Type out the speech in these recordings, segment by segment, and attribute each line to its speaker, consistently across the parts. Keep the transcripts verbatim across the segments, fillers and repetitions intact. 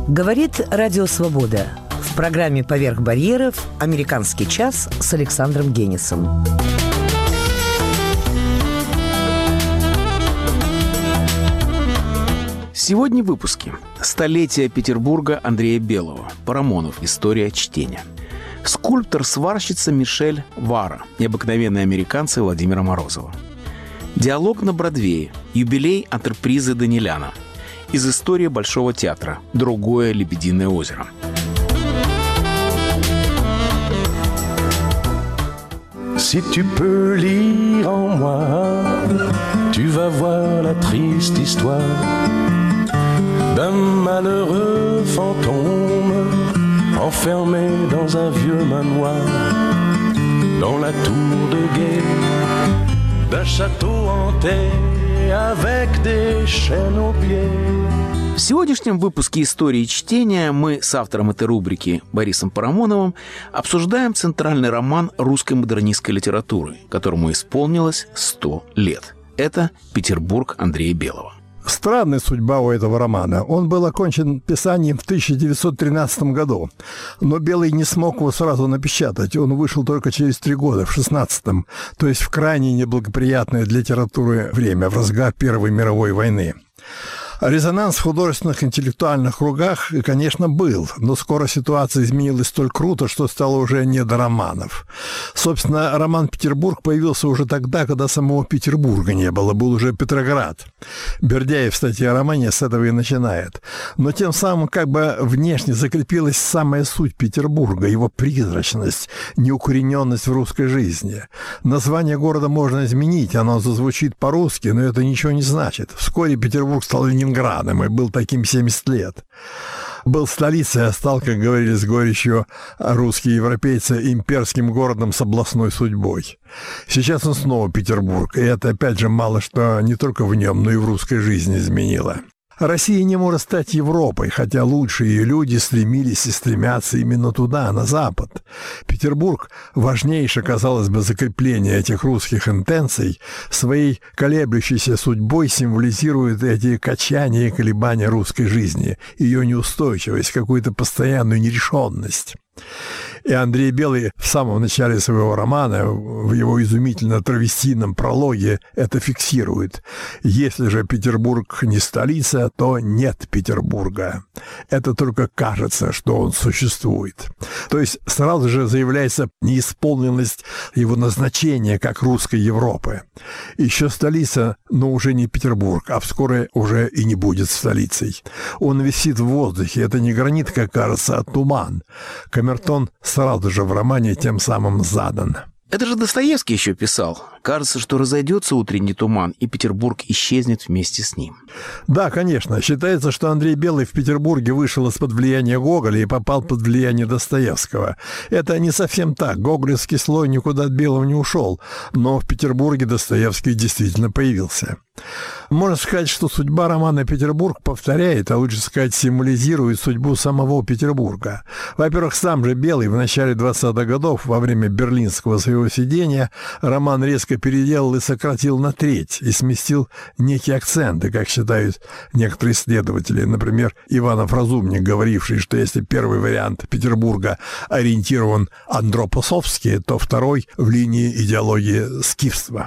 Speaker 1: Говорит Радио Свобода. В программе «Поверх барьеров» «Американский час» с Александром Генисом.
Speaker 2: Сегодня в выпуске. Столетие Петербурга Андрея Белого. Парамонов. История чтения. Скульптор-сварщица Мишель Вара и обыкновенные американцы Владимира Морозова. Диалог на Бродвее. Юбилей антрепризы Даниляна. Из истории Большого театра. Другое Лебединое озеро.
Speaker 3: Si tu peux lire en moi, tu vas voir la triste histoire d'un malheureux fantôme enfermé dans un vieux manoir, dans la tour de guet d'un château hanté avec des chaînes aux pieds.
Speaker 2: В сегодняшнем выпуске «Истории чтения» мы с автором этой рубрики Борисом Парамоновым обсуждаем центральный роман русской модернистской литературы, которому исполнилось сто лет. Это «Петербург» Андрея Белого.
Speaker 4: Странная судьба у этого романа. Он был окончен писанием в тысяча девятьсот тринадцатом году, но Белый не смог его сразу напечатать. Он вышел только через три года, в шестнадцатом, то есть в крайне неблагоприятное для литературы время, в разгар Первой мировой войны. Резонанс в художественных интеллектуальных кругах, конечно, был, но скоро ситуация изменилась столь круто, что стало уже не до романов. Собственно, роман «Петербург» появился уже тогда, когда самого Петербурга не было, был уже Петроград. Бердяев в статье о романе с этого и начинает. Но тем самым как бы внешне закрепилась самая суть Петербурга, его призрачность, неукорененность в русской жизни. Название города можно изменить, оно зазвучит по-русски, но это ничего не значит. Вскоре Петербург стал Ленинградом. Градом, и был таким семьдесят лет. Был столицей, а стал, как говорили с горечью русские европейцы, имперским городом с областной судьбой. Сейчас он снова Петербург, и это, опять же, мало что не только в нем, но и в русской жизни изменило. Россия не может стать Европой, хотя лучшие ее люди стремились и стремятся именно туда, на Запад. Петербург, важнейшее, казалось бы, закрепление этих русских интенций, своей колеблющейся судьбой символизирует эти качания и колебания русской жизни, ее неустойчивость, какую-то постоянную нерешенность. И Андрей Белый в самом начале своего романа, в его изумительно травестийном прологе, это фиксирует. Если же Петербург не столица, то нет Петербурга. Это только кажется, что он существует. То есть сразу же заявляется неисполненность его назначения как русской Европы. Еще столица, но уже не Петербург, а вскоре уже и не будет столицей. Он висит в воздухе. Это не гранит, как кажется, а туман. Камертон сразу же в романе тем самым задан.
Speaker 2: Это же Достоевский еще писал. Кажется, что разойдется утренний туман, и Петербург исчезнет вместе с ним.
Speaker 4: Да, конечно. Считается, что Андрей Белый в Петербурге вышел из-под влияния Гоголя и попал под влияние Достоевского. Это не совсем так. Гоголевский слой никуда от Белого не ушел, но в Петербурге Достоевский действительно появился. Можно сказать, что судьба романа «Петербург» повторяет, а лучше сказать, символизирует судьбу самого Петербурга. Во-первых, сам же Белый в начале двадцатых годов, во время берлинского своего сидения, роман резко переделал и сократил на треть, и сместил некие акценты, как считают некоторые исследователи. Например, Иванов Разумник, говоривший, что если первый вариант Петербурга ориентирован андропосовски, то второй в линии идеологии скифства.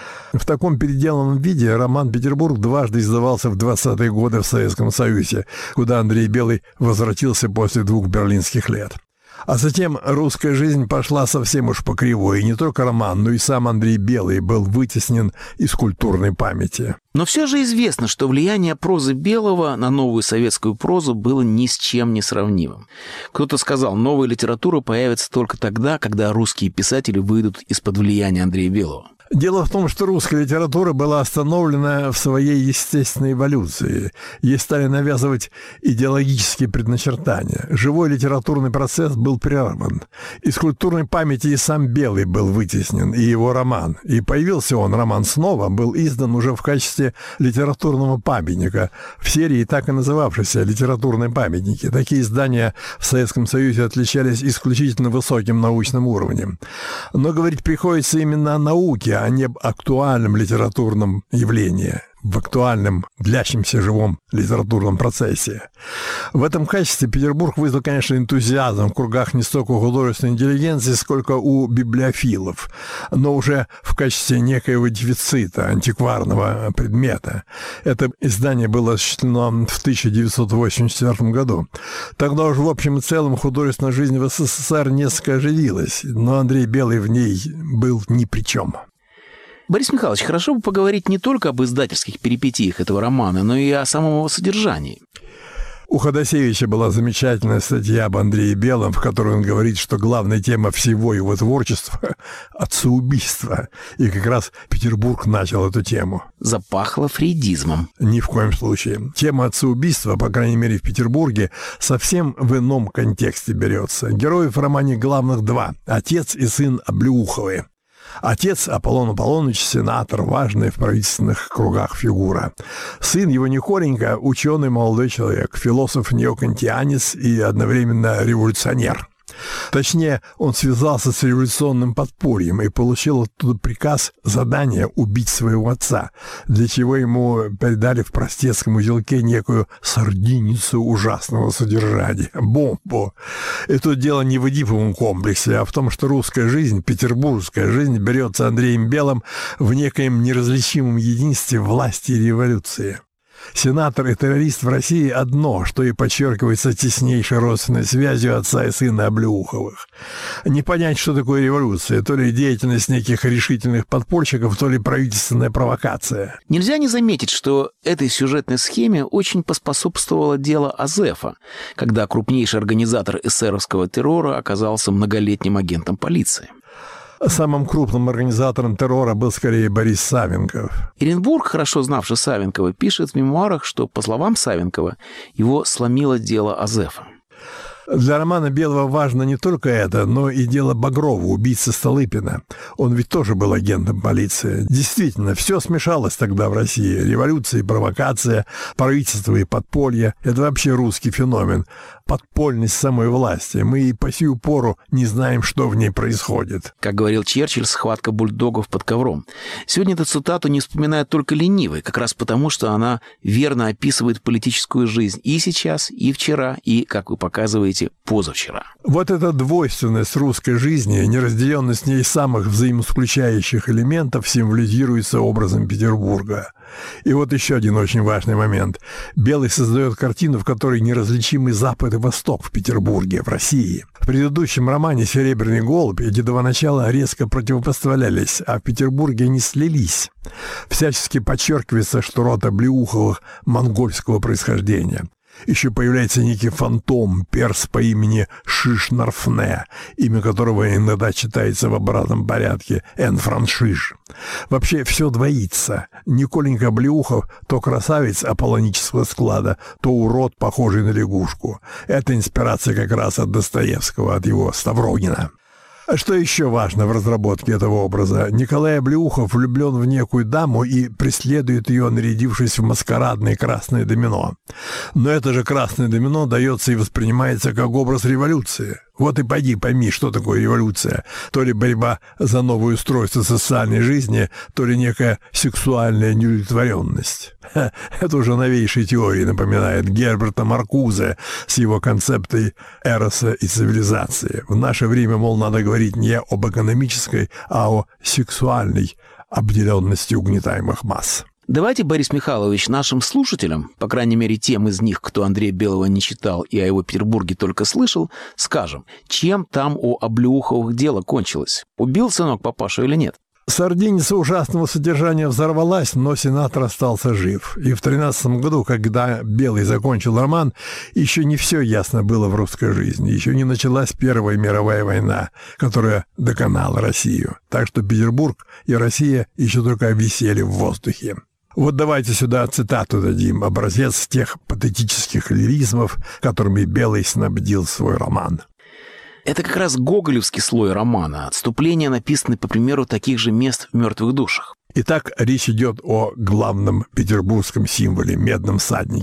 Speaker 4: В таком переделанном виде роман «Петербург» дважды издавался в двадцатые годы в Советском Союзе, куда Андрей Белый возвратился после двух берлинских лет. А затем русская жизнь пошла совсем уж по кривой, и не только роман, но и сам Андрей Белый был вытеснен из культурной памяти.
Speaker 2: Но все же известно, что влияние прозы Белого на новую советскую прозу было ни с чем не сравнимым. Кто-то сказал, новая литература появится только тогда, когда русские писатели выйдут из-под влияния Андрея Белого.
Speaker 4: Дело в том, что русская литература была остановлена в своей естественной эволюции. Ей стали навязывать идеологические предначертания. Живой литературный процесс был прерван. Из культурной памяти и сам Белый был вытеснен, и его роман. И появился он, роман снова, был издан уже в качестве литературного памятника, в серии так и называвшейся «Литературные памятники». Такие издания в Советском Союзе отличались исключительно высоким научным уровнем. Но говорить приходится именно о науке, а не об актуальном литературном явлении, в актуальном, длящемся живом литературном процессе. В этом качестве Петербург вызвал, конечно, энтузиазм в кругах не столько у художественной интеллигенции, сколько у библиофилов, но уже в качестве некоего дефицита, антикварного предмета. Это издание было осуществлено в тысяча девятьсот восемьдесят четвёртом году. Тогда уже в общем и целом художественная жизнь в СССР несколько оживилась, но Андрей Белый в ней был ни при чем.
Speaker 2: Борис Михайлович, хорошо бы поговорить не только об издательских перипетиях этого романа, но и о самом его содержании.
Speaker 4: У Ходосевича была замечательная статья об Андрее Белом, в которой он говорит, что главная тема всего его творчества – отцеубийство. И как раз Петербург начал эту тему.
Speaker 2: Запахло фрейдизмом.
Speaker 4: Ни в коем случае. Тема отцеубийства, по крайней мере в Петербурге, совсем в ином контексте берется. Героев в романе главных два – отец и сын Облеуховы. Отец Аполлон Аполлоныч, сенатор, важная в правительственных кругах фигура. Сын его Николенька – ученый молодой человек, философ-неокантианец и одновременно революционер. Точнее, он связался с революционным подпольем и получил оттуда приказ, задание убить своего отца, для чего ему передали в простецком узелке некую сардиницу ужасного содержания, бомбу. И тут дело не в Эдиповом комплексе, а в том, что русская жизнь, петербургская жизнь берется Андреем Белым в некоем неразличимом единстве власти и революции. Сенатор и террорист в России одно, что и подчеркивается теснейшей родственной связью отца и сына Облеуховых. Не понять, что такое революция, то ли деятельность неких решительных подпольщиков, то ли правительственная провокация.
Speaker 2: Нельзя не заметить, что этой сюжетной схеме очень поспособствовало дело Азефа, когда крупнейший организатор эсеровского террора оказался многолетним агентом полиции.
Speaker 4: Самым крупным организатором террора был скорее Борис Савенков.
Speaker 2: Эренбург, хорошо знавший Савенкова, пишет в мемуарах, что, по словам Савенкова, его сломило дело Азефа.
Speaker 4: Для романа Белого важно не только это, но и дело Багрова, убийцы Столыпина. Он ведь тоже был агентом полиции. Действительно, все смешалось тогда в России. Революция и провокация, правительство и подполье – это вообще русский феномен. Подпольность самой власти. Мы и по сию пору не знаем, что в ней происходит.
Speaker 2: Как говорил Черчилль, схватка бульдогов под ковром. Сегодня эту цитату не вспоминает только ленивый, как раз потому, что она верно описывает политическую жизнь и сейчас, и вчера, и, как вы показываете, позавчера.
Speaker 4: Вот эта двойственность русской жизни, неразделенность с ней самых взаимосключающих элементов символизируется образом Петербурга. И вот еще один очень важный момент. Белый создает картину, в которой неразличимы Запад и Восток в Петербурге, в России. В предыдущем романе «Серебряный голубь» эти два начала резко противопоставлялись, а в Петербурге они слились. Всячески подчеркивается, что род Облеуховых монгольского происхождения. Еще появляется некий фантом, перс по имени Шиш-Нарфне, имя которого иногда читается в обратном порядке Эн-Франшиш. Вообще все двоится. Николенька Облеухов то красавец аполлонического склада, то урод, похожий на лягушку. Это инспирация как раз от Достоевского, от его Ставрогина. А что еще важно в разработке этого образа? Николай Облеухов влюблен в некую даму и преследует ее, нарядившись в маскарадное красное домино. Но это же красное домино дается и воспринимается как образ революции. Вот и пойди пойми, что такое революция. То ли борьба за новое устройство социальной жизни, то ли некая сексуальная неудовлетворенность. Ха, это уже новейшей теории напоминает Герберта Маркузе с его концепцией эроса и цивилизации. В наше время, мол, надо говорить не об экономической, а о сексуальной обделенности угнетаемых масс.
Speaker 2: Давайте, Борис Михайлович, нашим слушателям, по крайней мере тем из них, кто Андрея Белого не читал и о его Петербурге только слышал, скажем, чем там у Облеуховых дело кончилось? Убил сынок папашу или нет?
Speaker 4: Сардиница ужасного содержания взорвалась, но сенатор остался жив. И в тринадцатом году, когда Белый закончил роман, еще не все ясно было в русской жизни. Еще не началась Первая мировая война, которая доконала Россию. Так что Петербург и Россия еще только висели в воздухе. Вот давайте сюда цитату дадим, образец тех патетических лиризмов, которыми Белый снабдил свой роман.
Speaker 2: Это как раз гоголевский слой романа. Отступления написаны по примеру таких же мест в «Мертвых душах».
Speaker 4: Итак, речь идет о главном петербургском символе – медном всаднике.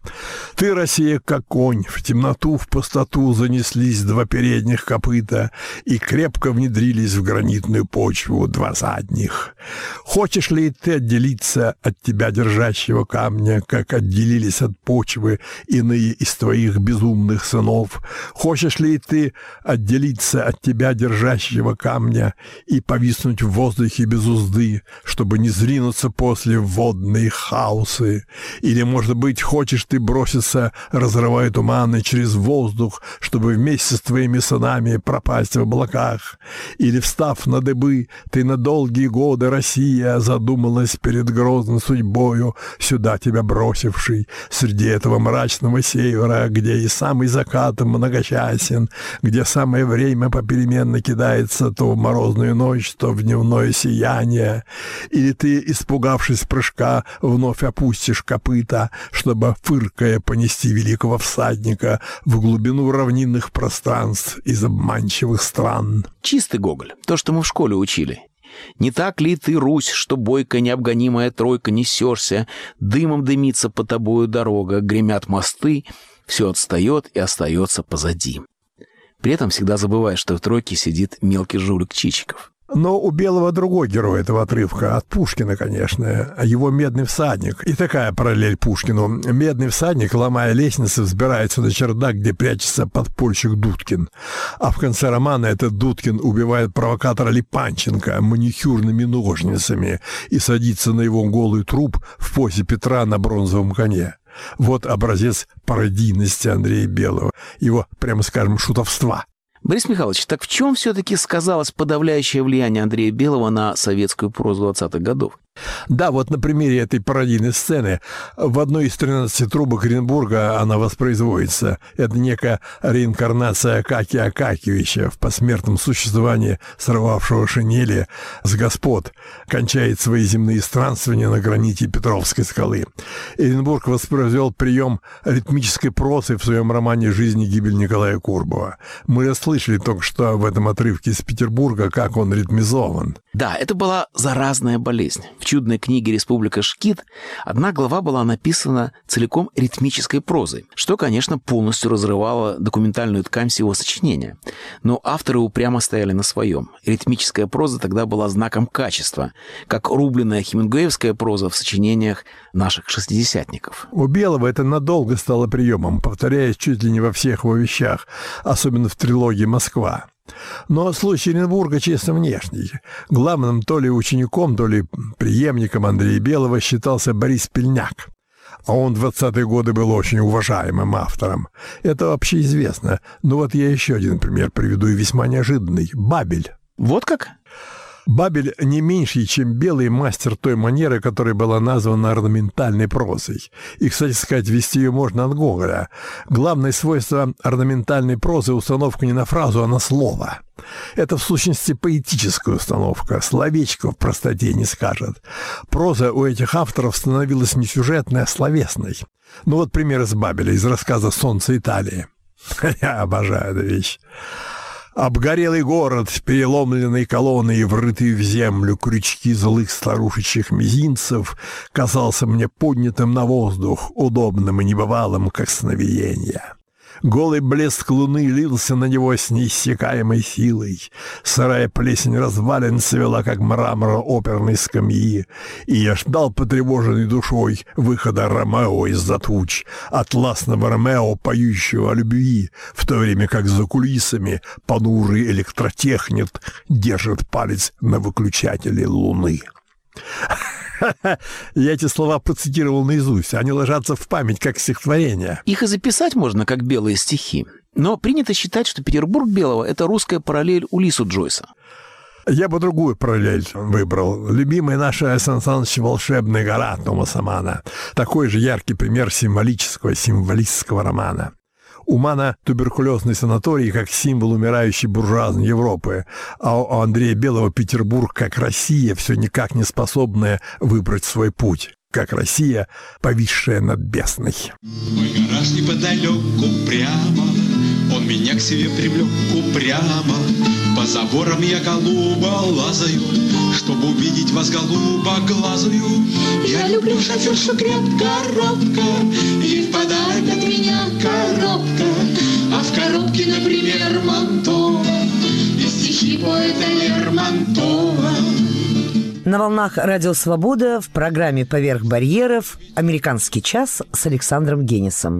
Speaker 4: Ты, Россия, как конь, в темноту, в пустоту занеслись два передних копыта и крепко внедрились в гранитную почву два задних. Хочешь ли ты отделиться от тебя, держащего камня, как отделились от почвы иные из твоих безумных сынов? Хочешь ли ты отделиться от тебя, держащего камня, и повиснуть в воздухе без узды, чтобы не зринуться после в водные хаосы? Или, может быть, хочешь ты броситься, разрывая туманы через воздух, чтобы вместе с твоими сынами пропасть в облаках? Или, встав на дыбы, ты на долгие годы, Россия, задумалась перед грозной судьбою, сюда тебя бросивший, среди этого мрачного севера, где и самый закат многочасен, где самое время попеременно кидается то в морозную ночь, то в дневное сияние? Или ты, испугавшись прыжка, вновь опустишь копыта, чтобы, фыркая, понести великого всадника в глубину равнинных пространств из обманчивых стран?
Speaker 2: Чистый Гоголь, то, что мы в школе учили. Не так ли ты, Русь, что бойко необгонимая тройка несешься, дымом дымится по тобою дорога, гремят мосты, все отстает и остается позади. При этом всегда забываешь, что в тройке сидит мелкий жулик Чичиков.
Speaker 4: Но у Белого другой герой этого отрывка, от Пушкина, конечно, его «Медный всадник». И такая параллель Пушкину. Медный всадник, ломая лестницы, взбирается на чердак, где прячется подпольщик Дудкин. А в конце романа этот Дудкин убивает провокатора Липанченко маникюрными ножницами и садится на его голый труп в позе Петра на бронзовом коне. Вот образец пародийности Андрея Белого, его, прямо скажем, шутовства.
Speaker 2: Борис Михайлович, так в чем все-таки сказалось подавляющее влияние Андрея Белого на советскую прозу двадцатых годов?
Speaker 4: Да, вот на примере этой пародийной сцены в одной из тринадцати трубок Оренбурга она воспроизводится. Это некая реинкарнация Акакия Акакиевича в посмертном существовании, сорвавшего шинели с господ, кончает свои земные странствования на граните Петровской скалы. Оренбург воспроизвел прием ритмической прозы в своем романе «Жизнь и гибель» Николая Курбова. Мы расслышали только что в этом отрывке из Петербурга, как он ритмизован.
Speaker 2: Да, это была заразная болезнь. В чудной книге «Республика Шкит» одна глава была написана целиком ритмической прозой, что, конечно, полностью разрывало документальную ткань всего сочинения. Но авторы упрямо стояли на своем. Ритмическая проза тогда была знаком качества, как рубленная хемингуэевская проза в сочинениях наших шестидесятников.
Speaker 4: У Белого это надолго стало приемом, повторяясь чуть ли не во всех его вещах, особенно в трилогии «Москва». Но случай Оренбурга чисто внешний. Главным то ли учеником, то ли преемником Андрея Белого считался Борис Пельняк. А он в двадцатые годы был очень уважаемым автором. Это вообще известно. Но вот я еще один пример приведу, и весьма неожиданный. Бабель.
Speaker 2: Вот как?
Speaker 4: Бабель не меньший, чем Белый, мастер той манеры, которая была названа орнаментальной прозой. И, кстати сказать, вести ее можно от Гоголя. Главное свойство орнаментальной прозы — установка не на фразу, а на слово. Это, в сущности, поэтическая установка. Словечко в простоте не скажет. Проза у этих авторов становилась не сюжетной, а словесной. Ну вот пример из Бабеля, из рассказа «Солнце Италии». Я обожаю эту вещь. Обгорелый город, переломленный колонной и врытые в землю крючки злых старушечьих мизинцев, казался мне поднятым на воздух, удобным и небывалым, как сновидение. Голый блеск луны лился на него с неиссякаемой силой. Сырая плесень развалин цвела, как мрамор оперной скамьи, и я ждал потревоженной душой выхода Ромео из-за туч, атласного Ромео, поющего о любви, в то время как за кулисами понурый электротехник держит палец на выключателе луны. Я эти слова процитировал наизусть. Они ложатся в память, как стихотворение.
Speaker 2: Их и записать можно, как белые стихи. Но принято считать, что Петербург Белого — это русская параллель Улиссу Джойса.
Speaker 4: Я бы другую параллель выбрал. Любимая наша Сан Саныч «Волшебная гора» Томаса Манна. Такой же яркий пример символического, символистского романа. У Манна туберкулезный санаторий как символ умирающей буржуазной Европы, а у Андрея Белого Петербург как Россия, все никак не способная выбрать свой путь, как Россия, повисшая над бездной.
Speaker 5: Мой гараж неподалеку прямо, он меня к себе привлек упрямо. По заборам я, голуба, лазаю, чтобы увидеть вас, голуба, глазую. Я люблю шофершу крепко, робко, и в подарок от меня коробка. А в коробке, например, Мантова и стихи поэта Лермонтова.
Speaker 1: На волнах Радио Свобода в программе «Поверх барьеров» «Американский час» с Александром Генисом.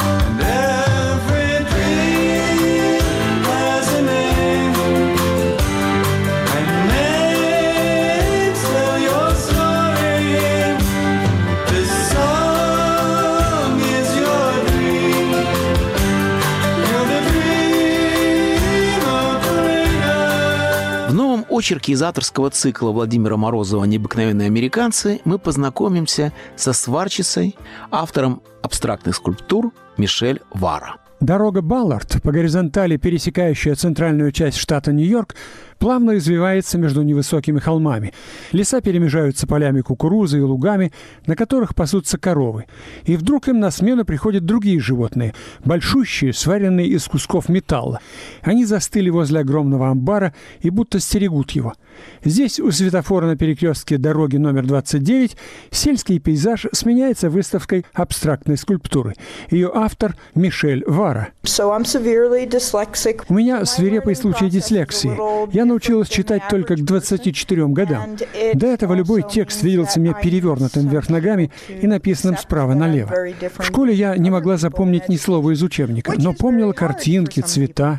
Speaker 2: В очерке из авторского цикла Владимира Морозова «Необыкновенные американцы» мы познакомимся со сварщицей, автором абстрактных скульптур Мишель Вара.
Speaker 6: Дорога Баллард, по горизонтали пересекающая центральную часть штата Нью-Йорк, плавно извивается между невысокими холмами. Леса перемежаются полями кукурузы и лугами, на которых пасутся коровы. И вдруг им на смену приходят другие животные, большущие, сваренные из кусков металла. Они застыли возле огромного амбара и будто стерегут его. Здесь, у светофора на перекрестке дороги номер двадцать девять, сельский пейзаж сменяется выставкой абстрактной скульптуры. Ее автор – Мишель Вара. У меня свирепый случай дислексии. Я научилась читать только к двадцати четырем годам. До этого любой текст виделся мне перевернутым вверх ногами и написанным справа налево. В школе я не могла запомнить ни слова из учебника, но помнила картинки, цвета.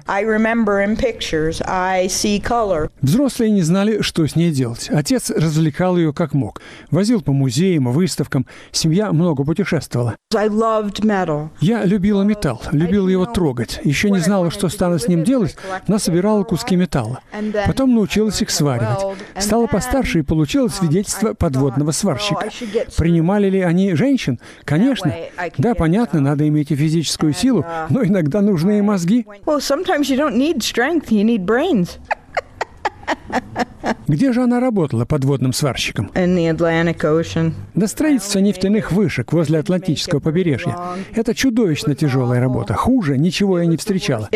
Speaker 6: Взрослые не знали, что с ней делать. Отец развлекал ее как мог. Возил по музеям, выставкам. Семья много путешествовала. Я любила металл, любила его трогать. Еще не знала, что стану с ним делать, но собирала куски металла. Потом научилась их сваривать. Стала постарше и получила свидетельство подводного сварщика. Принимали ли они женщин? Конечно. Да, понятно, надо иметь и физическую силу, но иногда нужны и мозги. Где же она работала подводным сварщиком? На строительстве нефтяных вышек возле Атлантического побережья. Это чудовищно тяжелая работа. Хуже ничего я не встречала.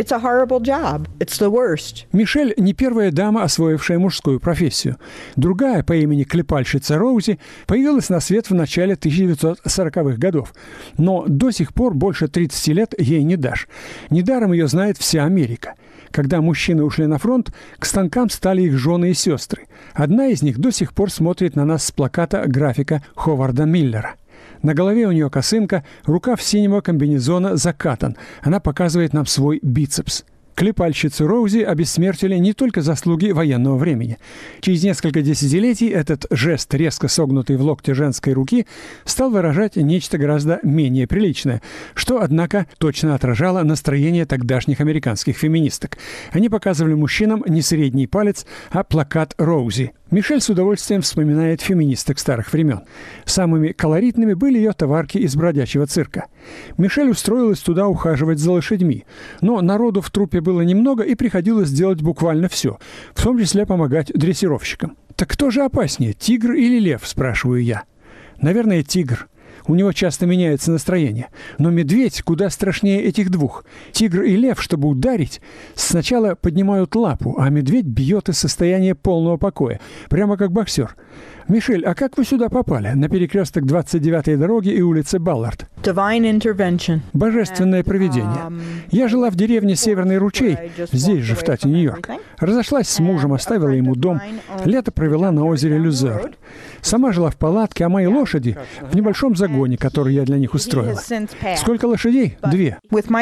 Speaker 6: Мишель не первая дама, освоившая мужскую профессию. Другая, по имени клепальщица Роузи, появилась на свет в начале тысяча девятьсот сороковых годов. Но до сих пор больше тридцати лет ей не дашь. Недаром ее знает вся Америка. Когда мужчины ушли на фронт, к станкам стали их жены и сестры. Одна из них до сих пор смотрит на нас с плаката графика Ховарда Миллера. На голове у нее косынка, рукав синего комбинезона закатан. Она показывает нам свой бицепс. Клепальщицу Роузи обессмертили не только заслуги военного времени. Через несколько десятилетий этот жест, резко согнутый в локте женской руки, стал выражать нечто гораздо менее приличное, что, однако, точно отражало настроение тогдашних американских феминисток. Они показывали мужчинам не средний палец, а плакат Роузи. Мишель с удовольствием вспоминает феминисток старых времен. Самыми колоритными были ее товарки из бродячего цирка. Мишель устроилась туда ухаживать за лошадьми, но народу в труппе было немного, и приходилось делать буквально все, в том числе помогать дрессировщикам. «Так кто же опаснее, тигр или лев?» – спрашиваю я. «Наверное, тигр. У него часто меняется настроение. Но медведь куда страшнее этих двух. Тигр и лев, чтобы ударить, сначала поднимают лапу, а медведь бьет из состояния полного покоя, прямо как боксер. Мишель, а как вы сюда попали? На перекресток двадцать девятой дороги и улицы Баллард. Божественное провидение. Я жила в деревне Северный ручей, здесь же, в штате Нью-Йорк. Разошлась с мужем, оставила ему дом. Лето провела на озере Люзер. Сама жила в палатке, а мои лошади в небольшом загоне, который я для них устроила. Сколько лошадей? Две.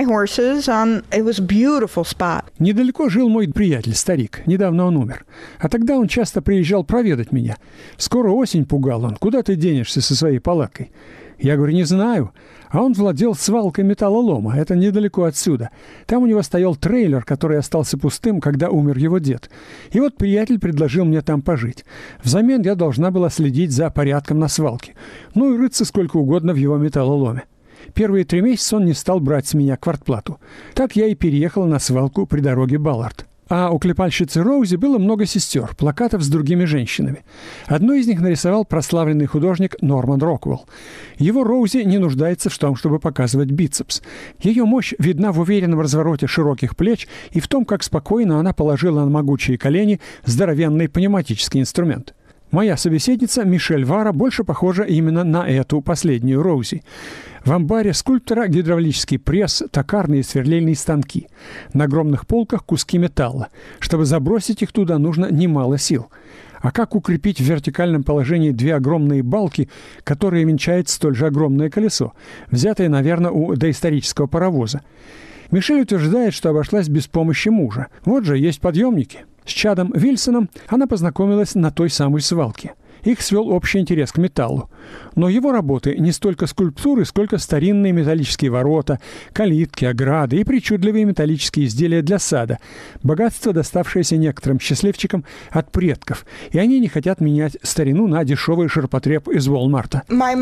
Speaker 6: Недалеко жил мой приятель, старик. Недавно он умер. А тогда он часто приезжал проведать меня. Скоро осень, пугал он. Куда ты денешься со своей палаткой? Я говорю, не знаю. А он владел свалкой металлолома. Это недалеко отсюда. Там у него стоял трейлер, который остался пустым, когда умер его дед. И вот приятель предложил мне там пожить. Взамен я должна была следить за порядком на свалке. Ну и рыться сколько угодно в его металлоломе. Первые три месяца он не стал брать с меня квартплату. Так я и переехала на свалку при дороге Баллард. А у клепальщицы Роузи было много сестер, плакатов с другими женщинами. Одну из них нарисовал прославленный художник Норман Роквелл. Его Роузи не нуждается в том, чтобы показывать бицепс. Ее мощь видна в уверенном развороте широких плеч и в том, как спокойно она положила на могучие колени здоровенный пневматический инструмент. Моя собеседница Мишель Вара больше похожа именно на эту последнюю Роузи. В амбаре скульптора гидравлический пресс, токарные и сверлильные станки. На огромных полках куски металла. Чтобы забросить их туда, нужно немало сил. А как укрепить в вертикальном положении две огромные балки, которые венчает столь же огромное колесо, взятое, наверное, у доисторического паровоза? Мишель утверждает, что обошлась без помощи мужа. Вот же есть подъемники. С Чадом Вильсоном она познакомилась на той самой свалке. Их свел общий интерес к металлу. Но его работы не столько скульптуры, сколько старинные металлические ворота, калитки, ограды и причудливые металлические изделия для сада. Богатство, доставшееся некоторым счастливчикам от предков. И они не хотят менять старину на дешевый ширпотреб из Walmart.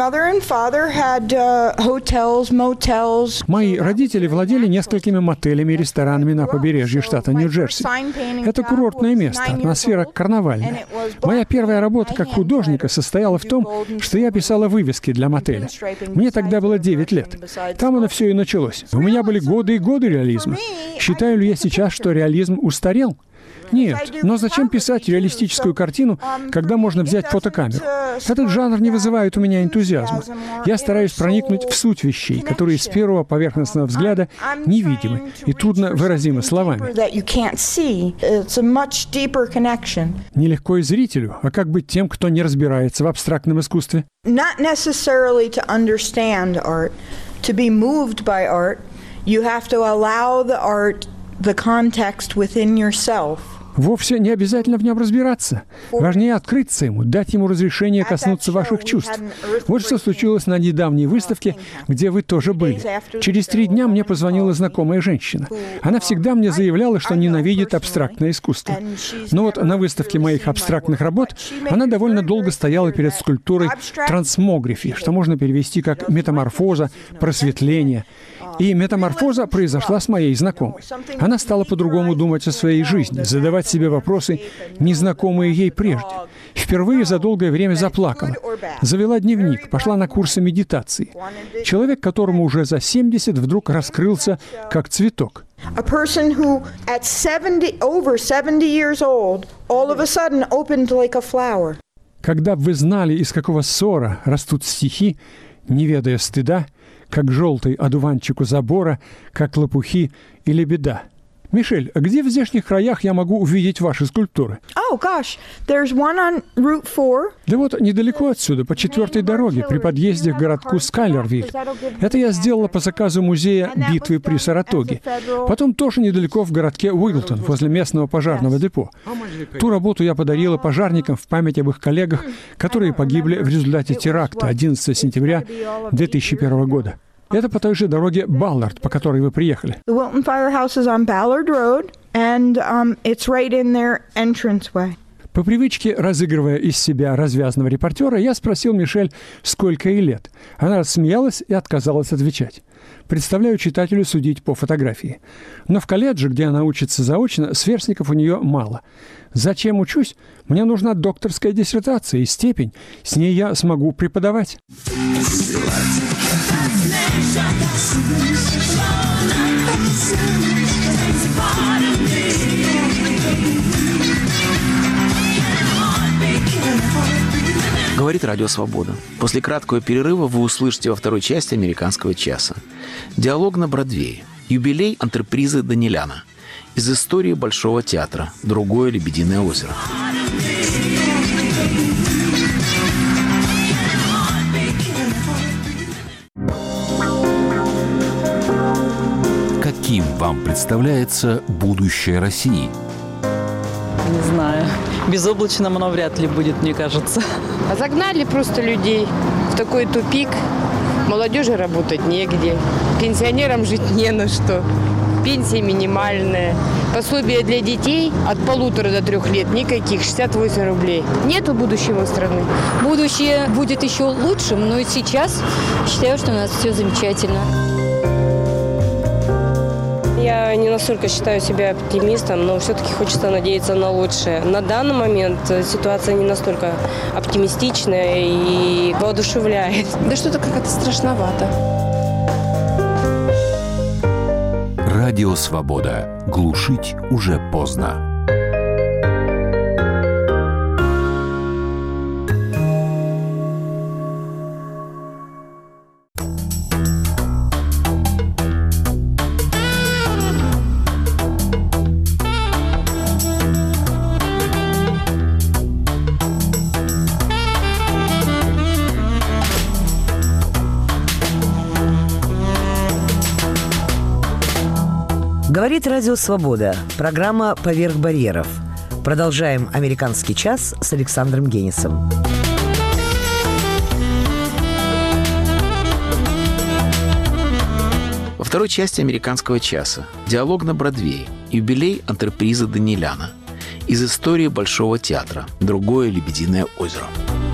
Speaker 6: Мои родители владели несколькими мотелями и ресторанами на побережье штата Нью-Джерси. Это курортное место, атмосфера карнавальная. Моя первая работа как художника состояла в том, что я писала вывески для мотеля. Мне тогда было девять лет. Там оно все и началось. У меня были годы и годы реализма. Считаю ли я сейчас, что реализм устарел? Нет, но зачем писать реалистическую картину, когда можно взять фотокамеру? Этот жанр не вызывает у меня энтузиазма. Я стараюсь проникнуть в суть вещей, которые с первого поверхностного взгляда невидимы и трудно выразимы словами. Нелегко и зрителю, а как быть тем, кто не разбирается в абстрактном искусстве? Вовсе не обязательно в нем разбираться. Важнее открыться ему, дать ему разрешение коснуться ваших чувств. Вот что случилось на недавней выставке, где вы тоже были. Через три дня мне позвонила знакомая женщина. Она всегда мне заявляла, что ненавидит абстрактное искусство. Но вот на выставке моих абстрактных работ она довольно долго стояла перед скульптурой трансмогрифии, что можно перевести как метаморфоза, просветление. И метаморфоза произошла с моей знакомой. Она стала по-другому думать о своей жизни, задавать себе вопросы, незнакомые ей прежде. Впервые за долгое время заплакала. Завела дневник, пошла на курсы медитации. Человек, которому уже за семьдесят, вдруг раскрылся, как цветок. Когда бы вы знали, из какого ссора растут стихи, не ведая стыда, как желтый одуванчик у забора, как лопухи или беда. Мишель, а где в здешних краях я могу увидеть ваши скульптуры?
Speaker 7: Oh, gosh. There's one on Route four.
Speaker 6: Да вот недалеко отсюда, по четвертой дороге, при подъезде к городку Скайлервиль. Это я сделала по заказу музея битвы при Саратоге. Потом тоже недалеко в городке Уилтон, возле местного пожарного депо. Ту работу я подарила пожарникам в память об их коллегах, которые погибли в результате теракта одиннадцатого сентября две тысячи первого года. Это по той же дороге Баллард, по которой вы приехали.
Speaker 7: The Wilton Firehouse is on Ballard Road, and um, it's right in their entranceway.
Speaker 6: По привычке, разыгрывая из себя развязного репортера, я спросил Мишель, сколько ей лет. Она рассмеялась и отказалась отвечать. Представляю читателю судить по фотографии. Но в колледже, где она учится заочно, сверстников у нее мало. Зачем учусь? Мне нужна докторская диссертация и степень. С ней я смогу преподавать.
Speaker 2: Говорит Радио Свобода. После краткого перерыва вы услышите во второй части «Американского часа». Диалог на Бродвее. Юбилей антрепризы Даниляна. Из истории Большого театра. Другое Лебединое озеро.
Speaker 8: Каким вам представляется будущее России?
Speaker 9: Не знаю. Безоблачным оно вряд ли будет, мне кажется.
Speaker 10: А загнали просто людей в такой тупик. Молодежи работать негде. Пенсионерам жить не на что. Пенсия минимальная. Пособие для детей от полутора до трех лет никаких, шестьдесят восемь рублей. Нету будущего страны.
Speaker 11: Будущее будет еще лучшим, но и сейчас считаю, что у нас все замечательно.
Speaker 10: Я не настолько считаю себя оптимистом, но все-таки хочется надеяться на лучшее. На данный момент ситуация не настолько оптимистичная и воодушевляет.
Speaker 12: Да что-то как-то страшновато.
Speaker 8: Радио «Свобода». Глушить уже поздно.
Speaker 1: Говорит Радио Свобода. Программа «Поверх барьеров». Продолжаем «Американский час» с Александром Генисом.
Speaker 2: Во второй части «Американского часа» диалог на Бродвее, юбилей антрепризы Даниляна, из истории Большого театра, другое «Лебединое озеро».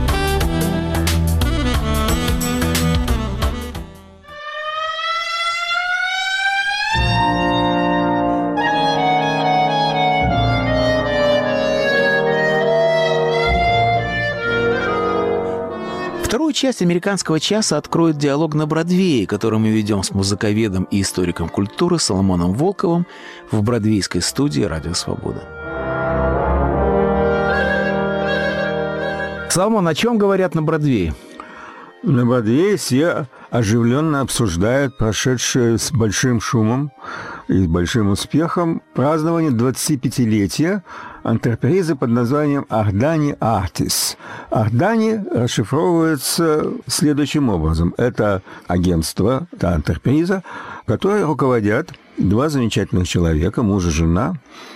Speaker 2: Вторую часть «Американского часа» откроет диалог на Бродвее, который мы ведем с музыковедом и историком культуры Соломоном Волковым в бродвейской студии «Радио Свобода». Соломон, о чем говорят на Бродвее?
Speaker 13: На Бродвее все оживленно обсуждают прошедшее с большим шумом и с большим успехом празднование двадцатипятилетия антрепризы под названием «Ардани Артис». «Ардани» расшифровывается следующим образом. Это агентство, та антреприза, которой руководят два замечательных человека, муж и жена,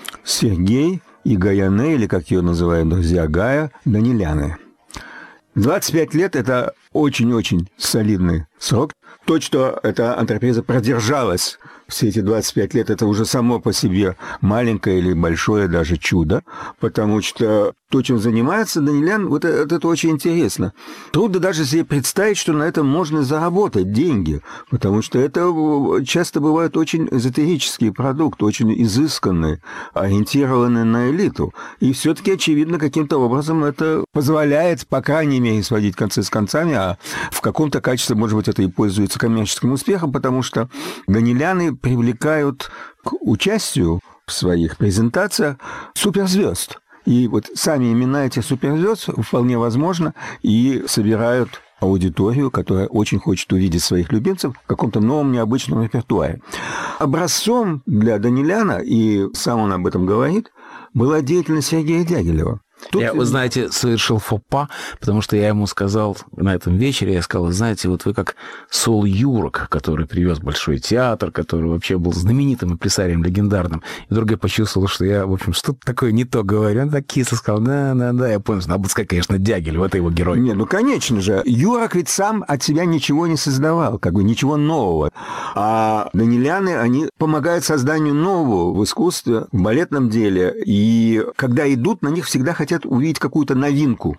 Speaker 13: Сергей и Гаяне, или, как ее называют друзья Гая, Даниляны. двадцать пять лет – это очень-очень солидный срок. То, что эта антреприза продержалась все эти двадцать пять лет, это уже само по себе маленькое или большое даже чудо, потому что то, чем занимается Данилян, вот это, это очень интересно. Трудно даже себе представить, что на этом можно заработать деньги, потому что это часто бывают очень эзотерические продукты, очень изысканные, ориентированные на элиту. И все-таки, очевидно, каким-то образом это позволяет, по крайней мере, сводить концы с концами, а в каком-то качестве, может быть, это и пользуется коммерческим успехом, потому что Даниляны привлекают к участию в своих презентациях суперзвезд. И вот сами имена этих суперзвезд вполне возможно и собирают аудиторию, которая очень хочет увидеть своих любимцев в каком-то новом необычном репертуаре. Образцом для Даниляна, и сам он об этом говорит, была деятельность Сергея Дягилева.
Speaker 2: Тут... Я, вы знаете, совершил фопа, потому что я ему сказал на этом вечере, я сказал, знаете, вот вы как Сол Юрок, который привез Большой театр, который вообще был знаменитым импресарием легендарным. И вдруг я почувствовал, что я, в общем, что-то такое не то говорю. Он так кисло сказал, да-да-да, я понял, надо сказать, конечно, Дягилев, это его герой.
Speaker 13: Не, ну, конечно же, Юрок ведь сам от себя ничего не создавал, как бы ничего нового. А Даниляны, они помогают созданию нового в искусстве, в балетном деле. И когда идут, на них всегда хотят увидеть какую-то новинку.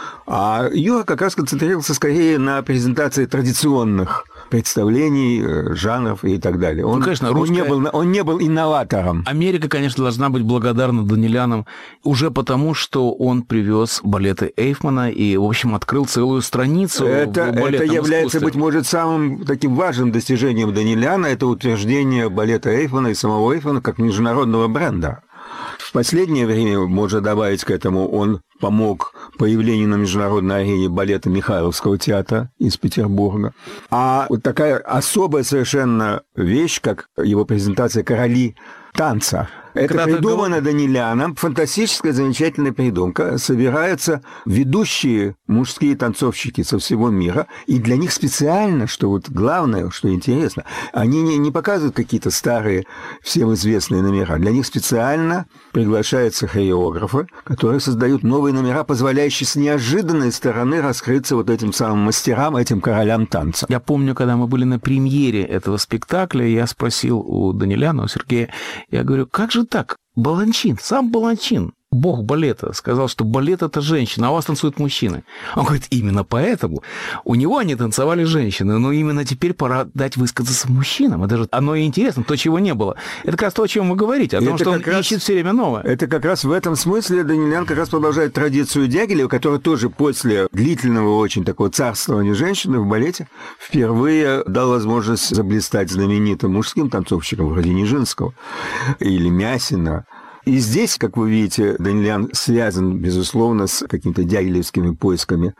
Speaker 13: А Юра как раз концентрировался скорее на презентации традиционных представлений, жанров и так далее. Он,
Speaker 2: ну, конечно, русская...
Speaker 13: он, не был, он не был инноватором.
Speaker 2: Америка, конечно, должна быть благодарна Данилянам уже потому, что он привез балеты Эйфмана и, в общем, открыл целую страницу
Speaker 13: это,
Speaker 2: в балетном
Speaker 13: это является,
Speaker 2: искусстве.
Speaker 13: Быть может, самым таким важным достижением Даниляна, это утверждение балета Эйфмана и самого Эйфмана как международного бренда. В последнее время, можно добавить к этому, он помог появлению на международной арене балета Михайловского театра из Петербурга. А вот такая особая совершенно вещь, как его презентация «Короли танца». Это
Speaker 2: Когда
Speaker 13: придумано Даниляном, фантастическая, замечательная придумка. Собираются ведущие мужские танцовщики со всего мира, и для них специально, что вот главное, что интересно, они не, не показывают какие-то старые, всем известные номера. Для них специально приглашаются хореографы, которые создают новые номера, позволяющие с неожиданной стороны раскрыться вот этим самым мастерам, этим королям танца.
Speaker 2: Я помню, когда мы были на премьере этого спектакля, я спросил у Даниляна, у Сергея, я говорю, как же так? Баланчин, сам Баланчин бог балета сказал, что балет – это женщина, а у вас танцуют мужчины. Он говорит, именно поэтому у него они танцевали женщины, но именно теперь пора дать высказаться мужчинам. Это же оно и интересно, то, чего не было. Это как раз то, о чем вы говорите, о том, это что он раз, ищет все время новое.
Speaker 13: Это как раз в этом смысле Данилян как раз продолжает традицию Дягилева, который тоже после длительного очень такого царствования женщины в балете впервые дал возможность заблистать знаменитым мужским танцовщикам вроде Нижинского или Мясина. И здесь, как вы видите, Данилян связан, безусловно, с какими-то дягилевскими поисками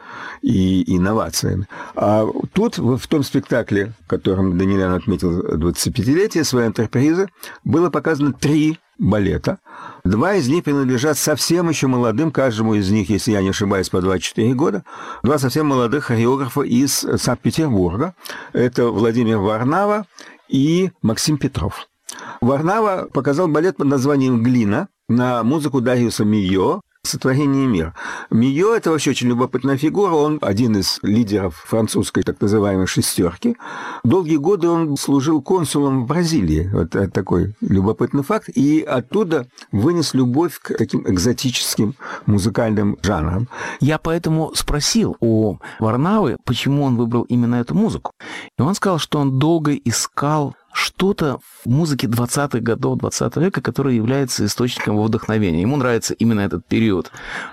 Speaker 13: и инновациями. А тут, в том спектакле, которым Данилян отметил двадцатипятилетие своей антрепризы, было показано три балета. Два из них принадлежат совсем еще молодым, каждому из них, если я не ошибаюсь, по двадцать четыре года, два совсем молодых хореографа из Санкт-Петербурга. Это Владимир Варнава и Максим Петров. Варнава показал балет под названием «Глина» на музыку Дариуса Мийо «Сотворение мира». Мийо – это вообще очень любопытная фигура. Он один из лидеров французской так называемой «шестерки». Долгие годы он служил консулом в Бразилии. Вот это такой любопытный факт. И оттуда вынес любовь к таким экзотическим музыкальным жанрам.
Speaker 2: Я поэтому спросил у Варнавы, почему он выбрал именно эту музыку. И он сказал, что он долго искал что-то в музыке двадцатых годов двадцатого века, которое является источником его вдохновения. Ему нравится именно этот период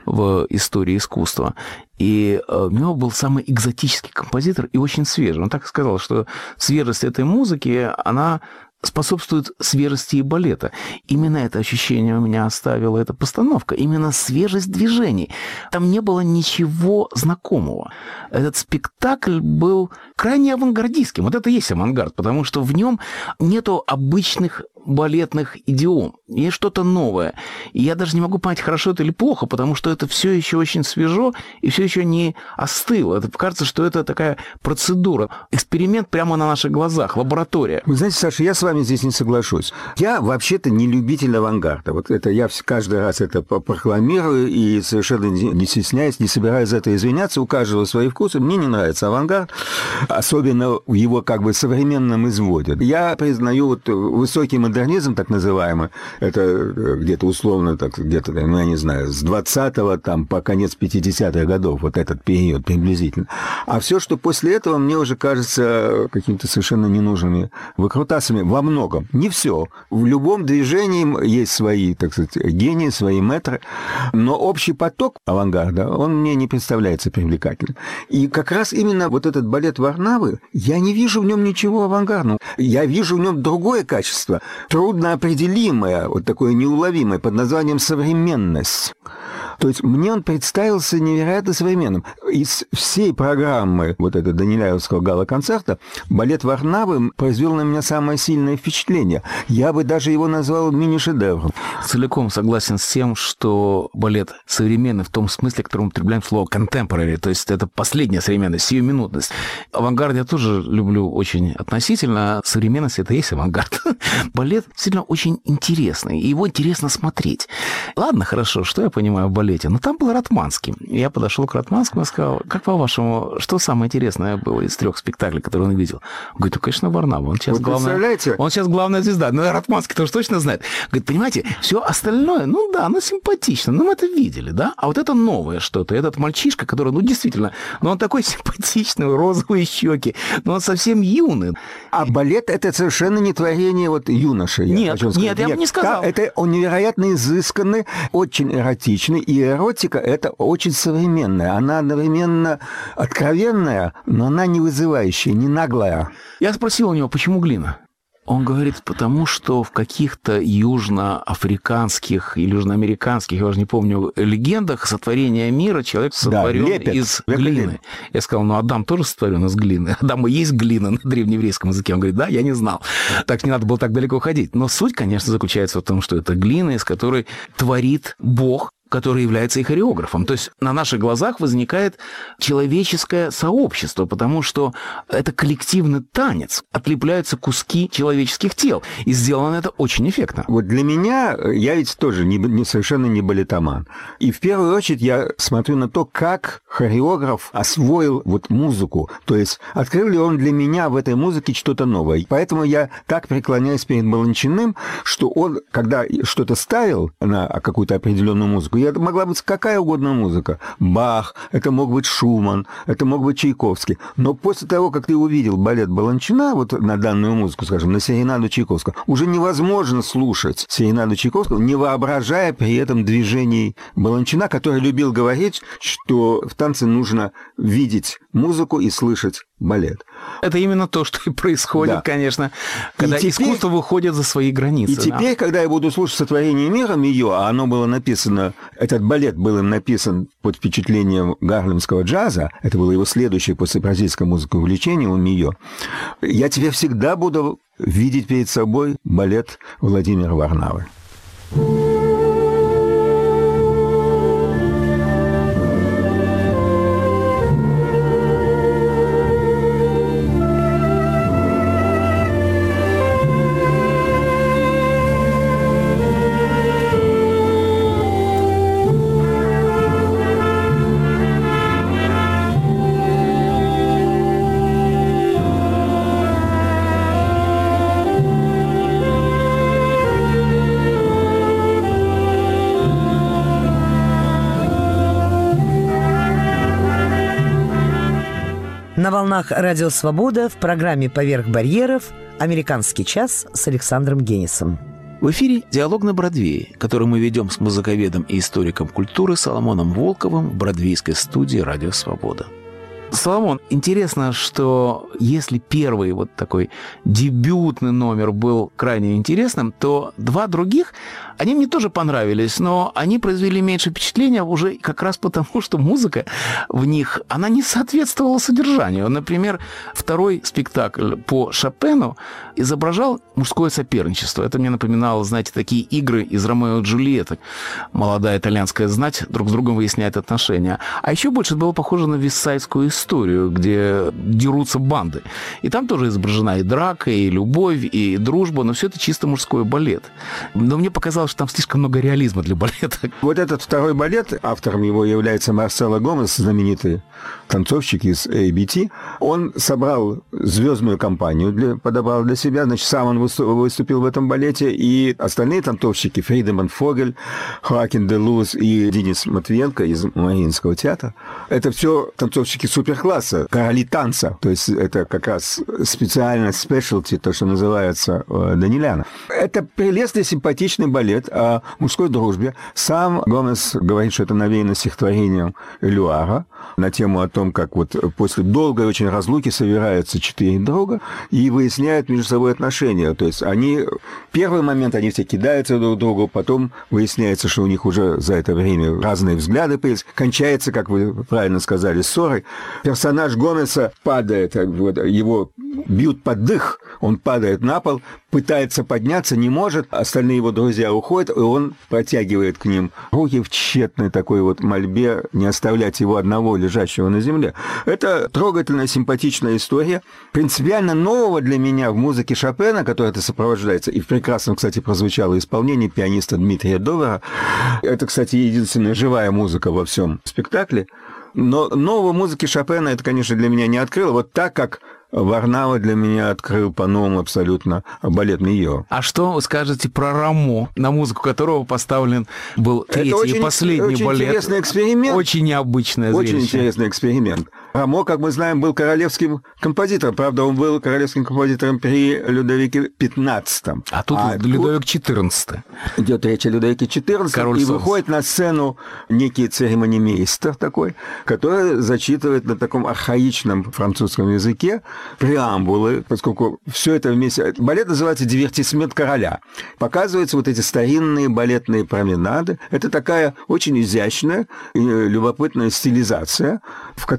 Speaker 2: в истории искусства. И у него был самый экзотический композитор и очень свежий. Он так и сказал, что свежесть этой музыки, она способствует свежести и балета. Именно это ощущение у меня оставила эта постановка. Именно свежесть движений. Там не было ничего знакомого. Этот спектакль был крайне авангардистским. Вот это и есть авангард, потому что в нем нету обычных балетных идиом. Есть что-то новое. И я даже не могу понять, хорошо это или плохо, потому что это все еще очень свежо и все еще не остыло. Это кажется, что это такая процедура, эксперимент прямо на наших глазах, лаборатория.
Speaker 13: Вы знаете, Саша, я с вами здесь не соглашусь. Я вообще-то не любитель авангарда. Вот это я каждый раз это прокламирую и совершенно не стесняюсь, не собираюсь за это извиняться. У каждого свои вкусы. Мне не нравится авангард, особенно в его как бы современном изводе. Я признаю вот высокий модернизм, так называемый, это где-то условно, так, где-то, ну, я не знаю, с двадцатого там, по конец пятидесятых годов, вот этот период приблизительно. А все, что после этого, мне уже кажется какими-то совершенно ненужными выкрутасами во многом. Не все. В любом движении есть свои, так сказать, гении, свои мэтры, но общий поток авангарда, он мне не представляется привлекательным. И как раз именно вот этот балет Варнавы, я не вижу в нем ничего авангардного. Я вижу в нем другое качество, трудноопределимое, вот такое неуловимое, под названием «современность». То есть мне он представился невероятно современным. Из всей программы вот этого Даниляевского гала-концерта балет Варнавы произвел на меня самое сильное впечатление. Я бы даже его назвал мини-шедевром.
Speaker 2: Целиком согласен с тем, что балет современный в том смысле, в котором мы употребляем слово contemporary, то есть это последняя современность, сиюминутность. Авангард я тоже люблю очень относительно, современность — это и есть авангард. Балет действительно очень интересный, и его интересно смотреть. Ладно, хорошо, что я понимаю в балете? Но там был Ратманский. Я подошел к Ратманскому и сказал, как по-вашему, что самое интересное было из трех спектаклей, которые он видел? Он говорит, ну, конечно, Варнава. Он сейчас, главная, он сейчас главная звезда. Ну, Ратманский тоже точно знает. Говорит, понимаете, все остальное, ну да, оно симпатично, ну мы это видели, да? А вот это новое что-то. Этот мальчишка, который, ну, действительно, ну, он такой симпатичный, розовые щеки, но он совсем юный.
Speaker 13: А балет — это совершенно не творение вот юноши.
Speaker 2: Нет, нет, я бы не сказал.
Speaker 13: Да, это он невероятно изысканный, очень эротичный, и эротика — это очень современная. Она одновременно откровенная, но она не вызывающая, не наглая.
Speaker 2: Я спросил у него, почему глина? Он говорит, потому что в каких-то южноафриканских или южноамериканских, я уже не помню, легендах сотворения мира человек сотворен, да, лепят, из глины. Я сказал, ну, Адам тоже сотворен из глины. Адам и есть глина на древнееврейском языке. Он говорит, да, я не знал. Так не надо было так далеко ходить. Но суть, конечно, заключается в том, что это глина, из которой творит Бог, который является и хореографом. То есть на наших глазах возникает человеческое сообщество, потому что это коллективный танец, отлепляются куски человеческих тел, и сделано это очень эффектно.
Speaker 13: Вот для меня, я ведь тоже не, не, совершенно не балетоман, и в первую очередь я смотрю на то, как хореограф освоил вот музыку, то есть открыл ли он для меня в этой музыке что-то новое. Поэтому я так преклоняюсь перед Баланчиным, что он, когда что-то ставил на какую-то определенную музыку, это могла быть какая угодно музыка. Бах, это мог быть Шуман, это мог быть Чайковский. Но после того, как ты увидел балет Баланчина вот на данную музыку, скажем, на серенаду Чайковского, уже невозможно слушать серенаду Чайковского, не воображая при этом движений Баланчина, который любил говорить, что в танце нужно видеть музыку и слышать балет.
Speaker 2: Это именно то, что и происходит, да. Конечно, когда теперь, искусство выходит за свои границы.
Speaker 13: И да. Теперь, когда я буду слушать «Сотворение мира» Мийо, а оно было написано, этот балет был им написан под впечатлением гарлемского джаза, это было его следующее после бразильской музыки увлечение у Мийо, я теперь всегда буду видеть перед собой балет Владимира Варнавы.
Speaker 1: На волнах «Радио Свобода» в программе «Поверх барьеров» «Американский час» с Александром Генисом.
Speaker 2: В эфире «Диалог на Бродвее», который мы ведем с музыковедом и историком культуры Соломоном Волковым в бродвейской студии «Радио Свобода». Соломон, интересно, что если первый вот такой дебютный номер был крайне интересным, то два других, они мне тоже понравились, но они произвели меньше впечатления уже как раз потому, что музыка в них, она не соответствовала содержанию. Например, второй спектакль по Шопену изображал мужское соперничество. Это мне напоминало, знаете, такие игры из «Ромео и Джульетты». Молодая итальянская знать друг с другом выясняет отношения. А еще больше это было похоже на вестсайдскую историю, где дерутся банды. И там тоже изображена и драка, и любовь, и дружба, но все это чисто мужской балет. Но мне показалось, что там слишком много реализма для балета.
Speaker 13: Вот этот второй балет, автором его является Марсело Гомес, знаменитый танцовщик из эй би ти. Он собрал звездную компанию, для, подобрал для себя. Значит, сам он выступил в этом балете, и остальные танцовщики, Фридеман Фогель, Хоакин де Луз и Денис Матвиенко из Мариинского театра, это все танцовщики суперкласса, короли танца. То есть это как раз специально спешлти, то, что называется Даниляна. Это прелестный, симпатичный балет о мужской дружбе. Сам Гомес говорит, что это навеяно стихотворением Элюара на тему о том, как вот после долгой очень разлуки собираются четыре друга и выясняют между собой отношения. То есть они... Первый момент они все кидаются друг к другу, потом выясняется, что у них уже за это время разные взгляды появились. Кончается, как вы правильно сказали, ссорой. Персонаж Гомеса падает, вот, его бьют под дых, он падает на пол, пытается подняться, не может, остальные его друзья уходят, и он протягивает к ним руки в тщетной такой вот мольбе не оставлять его одного, лежащего на земле. Это трогательная, симпатичная история, принципиально нового для меня в музыке Шопена, которая это сопровождается, и в прекрасном, кстати, прозвучало исполнение пианиста Дмитрия Довера. Это, кстати, единственная живая музыка во всем спектакле. Но новой музыки Шопена это, конечно, для меня не открыло. Вот так, как Варнава для меня открыл по-новому абсолютно балет Мийо.
Speaker 2: А что вы скажете про Рамо, на музыку которого поставлен был третий
Speaker 13: очень,
Speaker 2: и последний
Speaker 13: очень
Speaker 2: балет?
Speaker 13: Очень интересный эксперимент.
Speaker 2: Очень необычное зрелище.
Speaker 13: Очень интересный эксперимент. Рамо, как мы знаем, был королевским композитором. Правда, он был королевским композитором при Людовике пятнадцатом.
Speaker 2: А тут а Людовик четырнадцатый.
Speaker 13: Идет речь о Людовике четырнадцатом. Король и Солнца. Выходит на сцену некий церемонимейстер такой, который зачитывает на таком архаичном французском языке преамбулы, поскольку все это вместе... Балет называется «Дивертисмент короля». Показываются вот эти старинные балетные променады. Это такая очень изящная и любопытная стилизация, в которой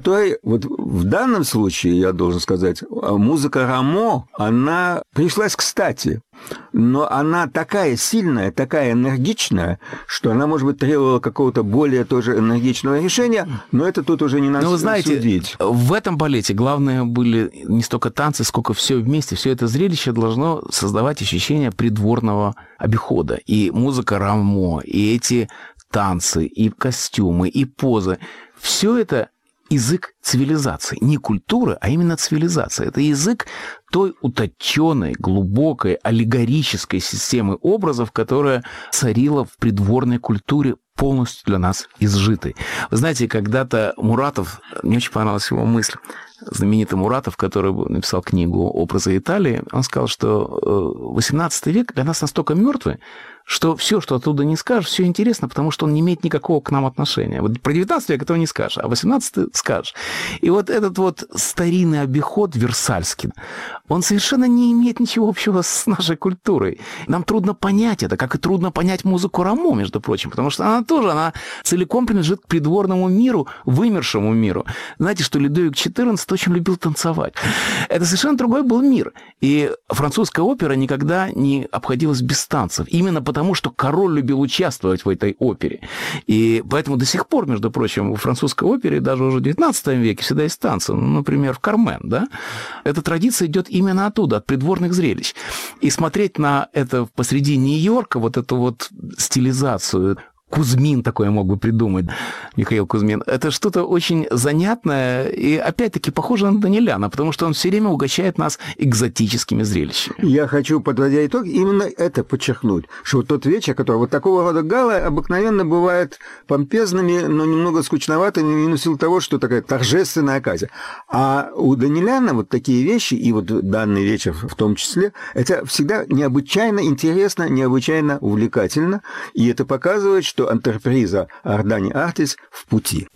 Speaker 13: вот в данном случае, я должен сказать, музыка Рамо, она пришлась кстати. Но она такая сильная, такая энергичная, что она, может быть, требовала какого-то более тоже энергичного решения, но это тут уже не надо судить. Ну, вы знаете, судить.
Speaker 2: В этом балете главное были не столько танцы, сколько все вместе. Все это зрелище должно создавать ощущение придворного обихода. И музыка Рамо, и эти танцы, и костюмы, и позы. Все это язык цивилизации. Не культуры, а именно цивилизации. Это язык той утонченной, глубокой, аллегорической системы образов, которая царила в придворной культуре, полностью для нас изжитой. Вы знаете, когда-то Муратов, мне очень понравилась его мысль, знаменитый Муратов, который написал книгу «Образы Италии», он сказал, что восемнадцатый век для нас настолько мертвый, что все, что оттуда не скажешь, все интересно, потому что он не имеет никакого к нам отношения. Вот про девятнадцатый век этого не скажешь, а восемнадцатый скажешь. И вот этот вот старинный обиход версальский, он совершенно не имеет ничего общего с нашей культурой. Нам трудно понять это, как и трудно понять музыку Рамо, между прочим, потому что она тоже, она целиком принадлежит к придворному миру, вымершему миру. Знаете, что Людовик четырнадцатый очень любил танцевать. Это совершенно другой был мир. И французская опера никогда не обходилась без танцев. Именно потому, что король любил участвовать в этой опере. И поэтому до сих пор, между прочим, в французской опере, даже уже в девятнадцатом веке, всегда есть танцы. Ну, например, в «Кармен», да? Эта традиция идет именно оттуда, от придворных зрелищ. И смотреть на это посреди Нью-Йорка, вот эту вот стилизацию, Кузьмин такое мог бы придумать, Михаил Кузьмин. Это что-то очень занятное и, опять-таки, похоже на Даниляна, потому что он все время угощает нас экзотическими зрелищами.
Speaker 13: Я хочу, подводя итог, именно это подчеркнуть, что тот вечер, который вот такого рода гала обыкновенно бывает помпезными, но немного скучноватыми, в минус силу того, что такая торжественная оказия. А у Даниляна вот такие вещи, и вот данный вечер в том числе, это всегда необычайно интересно, необычайно увлекательно, и это показывает, что что антреприза Ардани Артис в пути.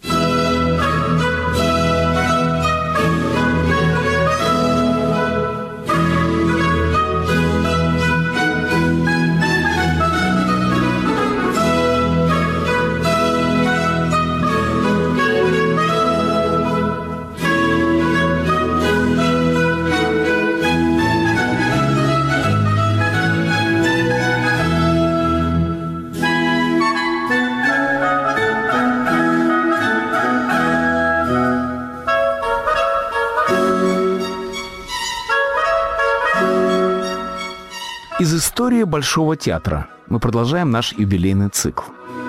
Speaker 2: Из истории Большого театра мы продолжаем наш юбилейный цикл.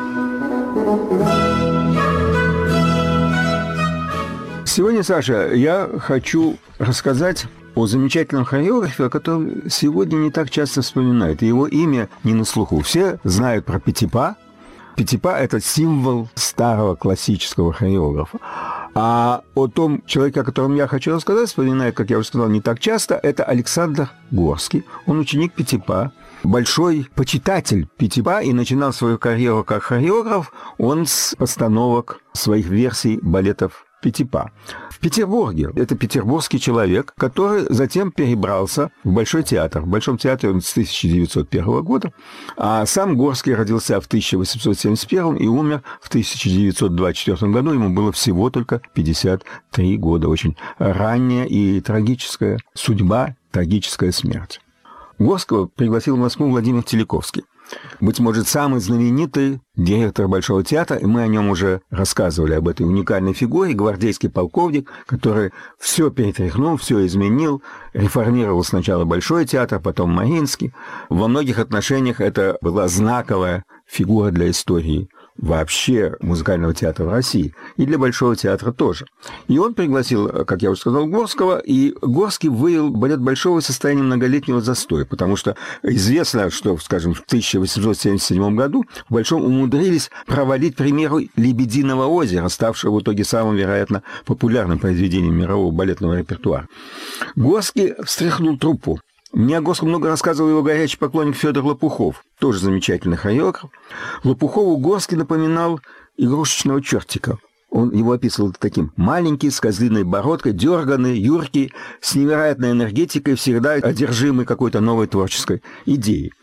Speaker 13: Сегодня, Саша, я хочу рассказать о замечательном хореографе, о котором сегодня не так часто вспоминают. Его имя не на слуху. Все знают про Петипа. Петипа – это символ старого классического хореографа. А о том человеке, о котором я хочу рассказать, вспоминаю, как я уже сказал, не так часто, это Александр Горский. Он ученик Петипа, большой почитатель Петипа, и начинал свою карьеру как хореограф он с постановок своих версий балетов Петипа. В Петербурге. Это петербургский человек, который затем перебрался в Большой театр. В Большом театре он с тысяча девятьсот первого года, а сам Горский родился в тысяча восемьсот семьдесят первом и умер в тысяча девятьсот двадцать четвёртом году. Ему было всего только пятьдесят три года. Очень ранняя и трагическая судьба, трагическая смерть. Горского пригласил в Москву Владимир Теляковский. Быть может, самый знаменитый директор Большого театра, и мы о нем уже рассказывали, об этой уникальной фигуре, гвардейский полковник, который все перетряхнул, все изменил, реформировал сначала Большой театр, потом Мариинский. Во многих отношениях это была знаковая фигура для истории вообще музыкального театра в России, и для Большого театра тоже. И он пригласил, как я уже сказал, Горского, и Горский вывел балет Большого из состояния многолетнего застоя, потому что известно, что, скажем, в тысяча восемьсот семьдесят седьмом году в Большом умудрились провалить, к примеру, «Лебединого озера», ставшего в итоге самым, вероятно, популярным произведением мирового балетного репертуара. Горский встряхнул труппу. Мне о Горском много рассказывал его горячий поклонник Федор Лопухов, тоже замечательный хореограф. Лопухову Горский напоминал игрушечного чертика. Он его описывал таким: маленький, с козлиной бородкой, дерганый, юркий, с невероятной энергетикой, всегда одержимый какой-то новой творческой идеей.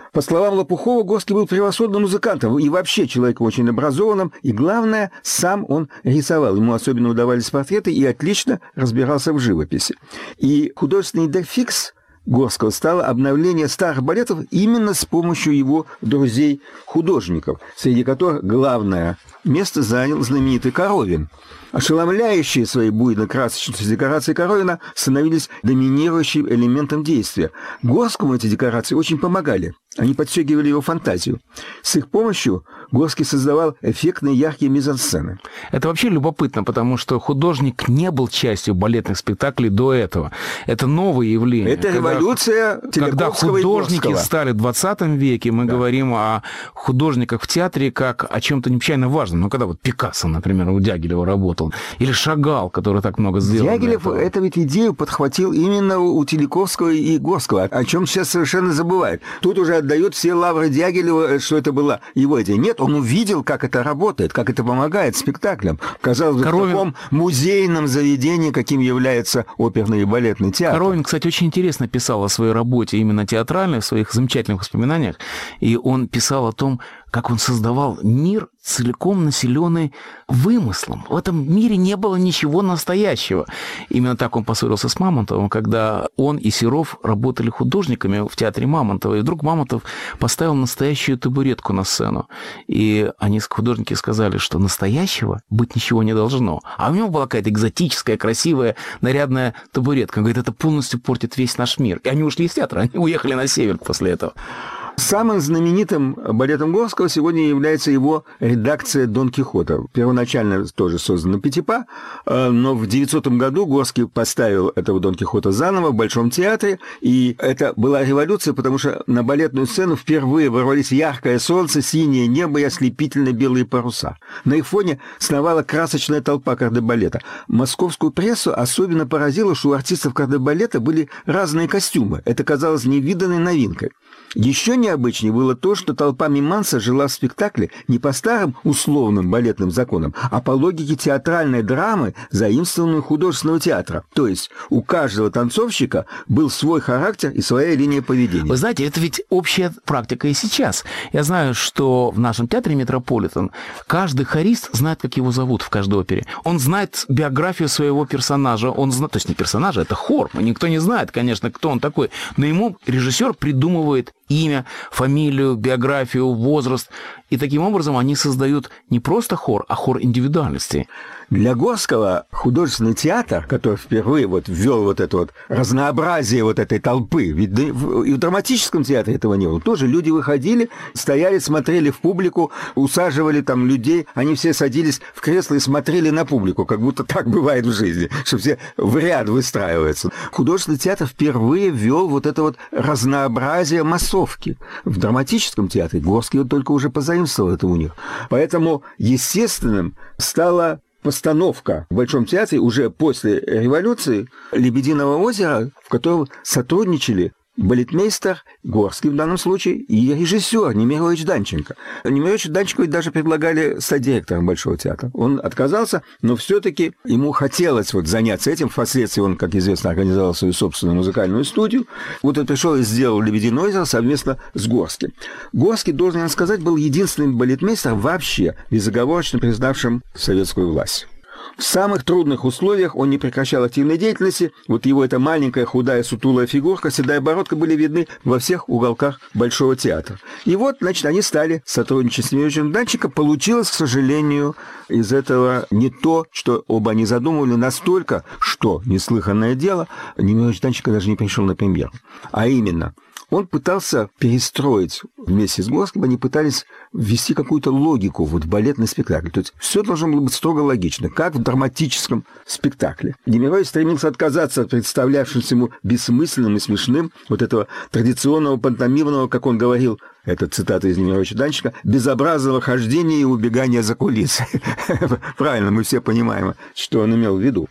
Speaker 13: По словам Лопухова, Горский был превосходным музыкантом и вообще человеком очень образованным, и, главное, сам он рисовал. Ему особенно удавались портреты и отлично разбирался в живописи. И художественный дефикс Горского стало обновление старых балетов именно с помощью его друзей-художников, среди которых главное место занял знаменитый Коровин. Ошеломляющие своей буйной красочностью декорации Коровина становились доминирующим элементом действия. Горскому эти декорации очень помогали. Они подстегивали его фантазию. С их помощью Горский создавал эффектные яркие мизансцены.
Speaker 2: Это вообще любопытно, потому что художник не был частью балетных спектаклей до этого. Это новое явление.
Speaker 13: Это когда, революция Теляковского и Горского.
Speaker 2: Когда художники стали в двадцатом веке, мы да. говорим о художниках в театре как о чем-то необычайно важном. Ну, когда вот Пикассо, например, у Дягилева работал, или Шагал, который так много сделал.
Speaker 13: Дягилев это ведь идею подхватил именно у Теляковского и Горского, о чем сейчас совершенно забывают. Тут уже отдают все лавры Дягилева, что это была его идея. Нет, он увидел, как это работает, как это помогает спектаклям. Казалось бы, Коровин... в таком музейном заведении, каким является оперный и балетный театр.
Speaker 2: Коровин, кстати, очень интересно писал о своей работе именно театральной, в своих замечательных воспоминаниях. И он писал о том, как он создавал мир, целиком населенный вымыслом. В этом мире не было ничего настоящего. Именно так он поссорился с Мамонтовым, когда он и Серов работали художниками в театре Мамонтова. И вдруг Мамонтов поставил настоящую табуретку на сцену. И они, художники, сказали, что настоящего быть ничего не должно. А у него была какая-то экзотическая, красивая, нарядная табуретка. Он говорит, это полностью портит весь наш мир. И они ушли из театра, они уехали на север после этого.
Speaker 13: Самым знаменитым балетом Горского сегодня является его редакция «Дон Кихота». Первоначально тоже создана Пятипа, но в девятисотом году Горский поставил этого Дон Кихота заново в Большом театре, и это была революция, потому что на балетную сцену впервые ворвались яркое солнце, синее небо и ослепительно белые паруса. На их фоне сновала красочная толпа кардебалета. Московскую прессу особенно поразило, что у артистов кардебалета были разные костюмы. Это казалось невиданной новинкой. Еще необычнее было то, что толпа миманса жила в спектакле не по старым условным балетным законам, а по логике театральной драмы, заимствованной художественного театра. То есть у каждого танцовщика был свой характер и своя линия поведения.
Speaker 2: Вы знаете, это ведь общая практика и сейчас. Я знаю, что в нашем театре «Метрополитен» каждый хорист знает, как его зовут в каждой опере. Он знает биографию своего персонажа. Он знает, то есть не персонажа, это хор. Никто не знает, конечно, кто он такой. Но ему режиссер придумывает имя, фамилию, биографию, возраст. И таким образом они создают не просто хор, а хор индивидуальности.
Speaker 13: Для Горского художественный театр, который впервые вот ввел вот это вот разнообразие вот этой толпы, ведь и в драматическом театре этого не было, тоже люди выходили, стояли, смотрели в публику, усаживали там людей, они все садились в кресло и смотрели на публику, как будто так бывает в жизни, что все в ряд выстраиваются. Художественный театр впервые ввел вот это вот разнообразие массовки. В драматическом театре Горский вот только уже позаимствовал это у них. Поэтому естественным стало постановка в Большом театре уже после революции «Лебединого озера», в котором сотрудничали балетмейстер Горский в данном случае и режиссер Немирович Данченко. Немировичу Данченко даже предлагали стать директором Большого театра. Он отказался, но все-таки ему хотелось вот заняться этим. Впоследствии он, как известно, организовал свою собственную музыкальную студию. Вот он пришел и сделал «Лебединое озеро» совместно с Горским. Горский, должен я сказать, был единственным балетмейстером вообще безоговорочно признавшим советскую власть. В самых трудных условиях он не прекращал активной деятельности. Вот его эта маленькая, худая, сутулая фигурка, седая бородка были видны во всех уголках Большого театра. И вот, значит, они стали сотрудничать с Немировичем Данченко. Получилось, к сожалению, из этого не то, что оба они задумывали, настолько, что неслыханное дело, Немирович Данченко даже не пришел на премьеру. А именно, он пытался перестроить вместе с Горским, они пытались ввести какую-то логику вот в балетный спектакль. То есть все должно было быть строго логично, как в драматическом спектакле. Немирович стремился отказаться от представлявшегося ему бессмысленным и смешным вот этого традиционного пантомимного, как он говорил, это цитата из Немировича Данченко, безобразного хождения и убегания за кулисы. Правильно, мы все понимаем, что он имел в виду.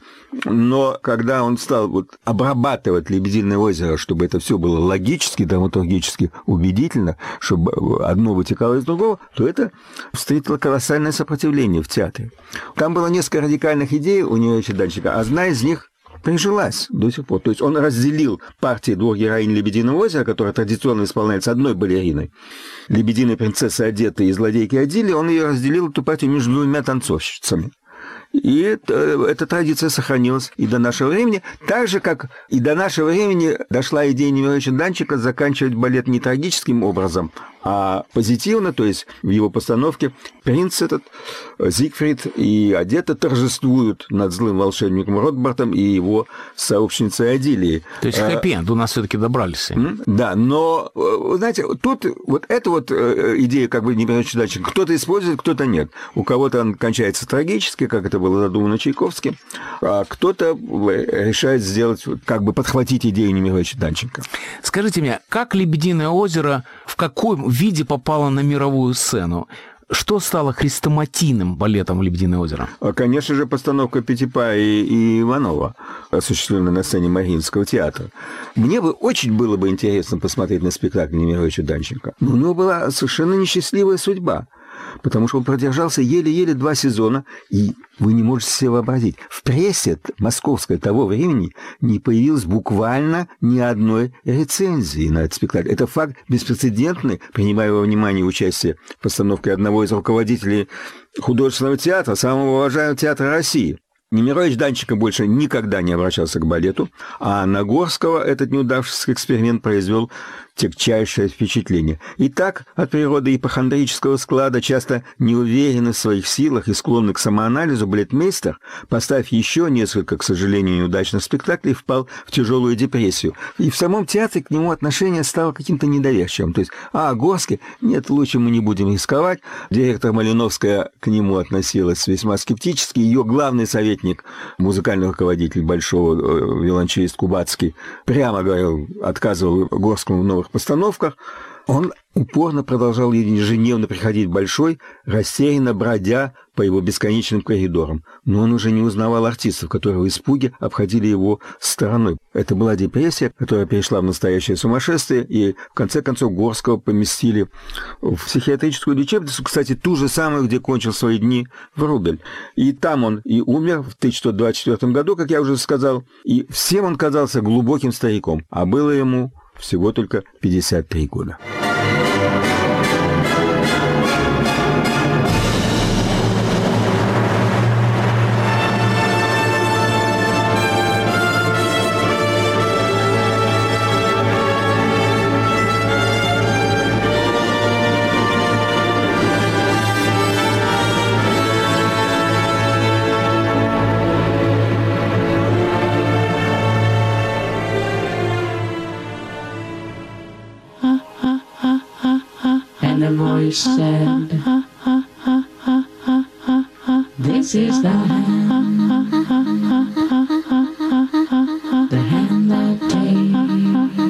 Speaker 13: Но когда он стал вот обрабатывать «Лебединое озеро», чтобы это все было логически, драматургически убедительно, чтобы одно вытекало из другого, то это встретило колоссальное сопротивление в театре. Там было несколько радикальных идей у Немировича Данченко. Одна из них прижилась до сих пор. То есть он разделил партии двух героинь «Лебединого озера», которая традиционно исполняется одной балериной, «Лебединой принцессы Одетты» и «Злодейки Адили», он ее разделил, эту партию, между двумя танцовщицами. И эта традиция сохранилась и до нашего времени, так же, как и до нашего времени дошла идея Немировича Данченко заканчивать балет не трагическим образом, а позитивно, то есть в его постановке принц этот, Зигфрид и Одетта торжествуют над злым волшебником Ротбартом и его сообщницей Адилией.
Speaker 2: То есть хэппи-энд, у нас все-таки добрались.
Speaker 13: Да, но, знаете, тут вот эта вот идея как бы Немировича Данченко кто-то использует, кто-то нет. У кого-то он кончается трагически, как это было задумано Чайковским, а кто-то решает сделать, как бы подхватить идею Немировича Данченко.
Speaker 2: Скажите мне, как «Лебединое озеро» в каком виде попало на мировую сцену? Что стало хрестоматийным балетом «Лебединое озеро»?
Speaker 13: Конечно же, постановка Пятипая и, и Иванова, осуществленная на сцене Мариинского театра. Мне бы очень было бы интересно посмотреть на спектакль Немировича Данченко. Но у него была совершенно несчастливая судьба, потому что он продержался еле-еле два сезона, и вы не можете себе вообразить, в прессе московской того времени не появилось буквально ни одной рецензии на этот спектакль. Это факт беспрецедентный, принимая во внимание участие в постановке одного из руководителей художественного театра, самого уважаемого театра России. Немирович Данченко больше никогда не обращался к балету, а на Горского этот неудавшийся эксперимент произвел тягчайшее впечатление. И так, от природы ипохондрического склада, часто неуверенный в своих силах и склонный к самоанализу, балетмейстер, поставив еще несколько, к сожалению, неудачных спектаклей, впал в тяжелую депрессию. И в самом театре к нему отношение стало каким-то недоверчивым. То есть, а, Горский, нет, лучше мы не будем рисковать. Директор Малиновская к нему относилась весьма скептически. Ее главный советник, музыкальный руководитель большого виолончелист Кубацкий, прямо говорил, отказывал Горскому в новых постановках. Он упорно продолжал ежедневно приходить в Большой, растерянно бродя по его бесконечным коридорам. Но он уже не узнавал артистов, которые в испуге обходили его стороной. Это была депрессия, которая перешла в настоящее сумасшествие, и в конце концов Горского поместили в психиатрическую лечебницу, кстати, ту же самую, где кончил свои дни Врубель. И там он и умер в тысяча девятьсот двадцать четвёртом году, как я уже сказал, и всем он казался глубоким стариком, а было ему всего только пятьдесят три года.
Speaker 14: Said, this is the hand, the hand that takes.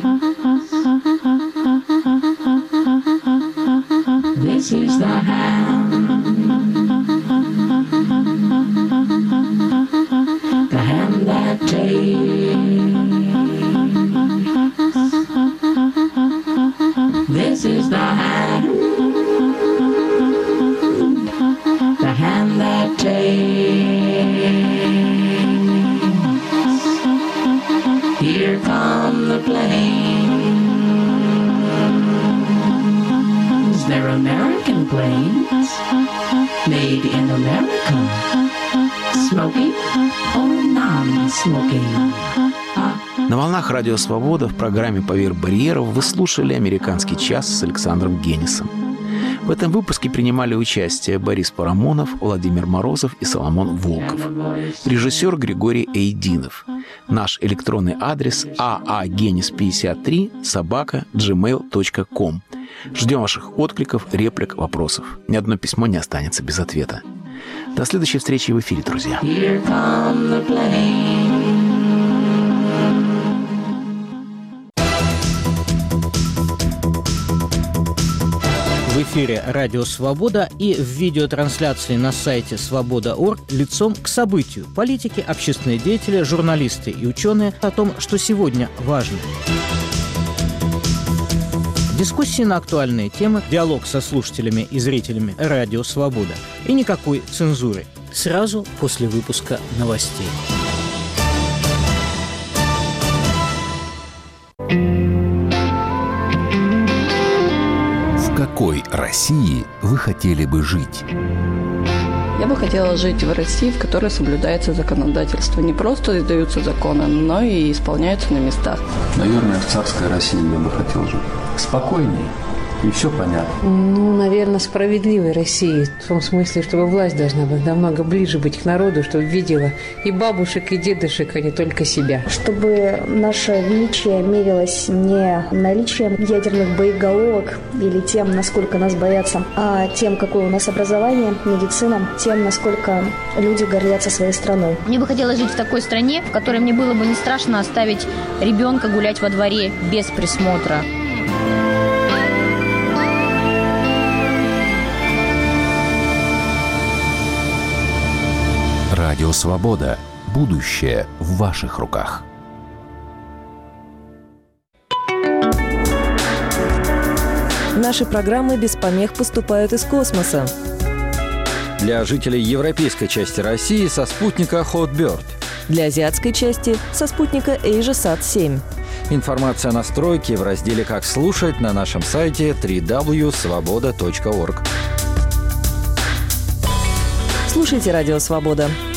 Speaker 14: This is the hand, the hand that takes. This is the hand. Here come the planes. They're American planes, made in America. Smoking or non-smoking.
Speaker 2: На волнах Радио Свобода в программе «Поверх барьеров» вы слушали «Американский час» с Александром Генисом. В этом выпуске принимали участие Борис Парамонов, Владимир Морозов и Соломон Волков. Режиссер Григорий Эйдинов. Наш электронный адрес а а генис пятьдесят три собака джи мейл точка ком. Ждем ваших откликов, реплик, вопросов. Ни одно письмо не останется без ответа. До следующей встречи в эфире, друзья.
Speaker 15: В эфире «Радио Свобода» и в видеотрансляции на сайте свобода точка орг лицом к событию. Политики, общественные деятели, журналисты и ученые о том, что сегодня важно. Дискуссии на актуальные темы, диалог со слушателями и зрителями «Радио Свобода». И никакой цензуры. Сразу после выпуска новостей.
Speaker 8: какой России вы хотели бы жить?
Speaker 16: Я бы хотела жить в России, в которой соблюдается законодательство. Не просто издаются законы, но и исполняются на местах.
Speaker 17: Наверное, в царской России я бы хотел жить. Спокойней. И все понятно.
Speaker 18: Ну, наверное, справедливой России. В том смысле, чтобы власть должна быть намного ближе быть к народу, чтобы видела и бабушек, и дедушек, а не только себя.
Speaker 19: Чтобы наше величие мерилось не наличием ядерных боеголовок или тем, насколько нас боятся, а тем, какое у нас образование, медицина, тем, насколько люди гордятся своей страной.
Speaker 20: Мне бы хотелось жить в такой стране, в которой мне было бы не страшно оставить ребенка гулять во дворе без присмотра.
Speaker 8: Радио «Свобода». Будущее в ваших руках.
Speaker 21: Наши программы без помех поступают из космоса.
Speaker 22: Для жителей европейской части России со спутника Hotbird.
Speaker 21: Для азиатской части со спутника AsiaSat семь.
Speaker 22: Информация о настройке в разделе «Как слушать» на нашем сайте дабл-ю дабл ю дабл ю точка свобода точка орг.
Speaker 21: Слушайте «Радио Свобода».